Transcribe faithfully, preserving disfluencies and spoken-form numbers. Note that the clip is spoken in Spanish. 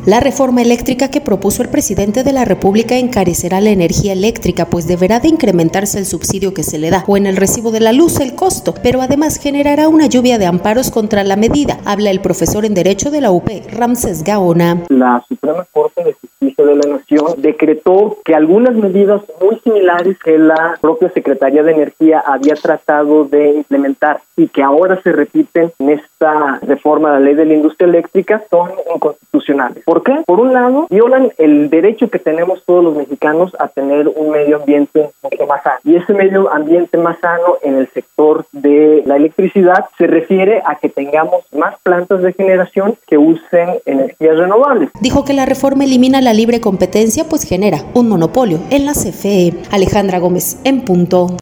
La reforma eléctrica que propuso el presidente de la República encarecerá la energía eléctrica, pues deberá de incrementarse el subsidio que se le da, o en el recibo de la luz el costo, pero además generará una lluvia de amparos contra la medida. Habla el profesor en Derecho de la U P, Ramsés Gaona. La Suprema Corte de Justicia de la Nación decretó que algunas medidas muy similares que la propia Secretaría de Energía había tratado de implementar y que ahora se repiten en esta reforma a la ley de la industria eléctrica son inconstitucionales. ¿Por qué? Por un lado, violan el derecho que tenemos todos los mexicanos a tener un medio ambiente mucho más sano. Y ese medio ambiente más sano en el sector de la electricidad se refiere a que tengamos más plantas de generación que usen energías renovables. Dijo que la reforma elimina la libre competencia, pues genera un monopolio en la C F E. Alejandra Gómez, en punto.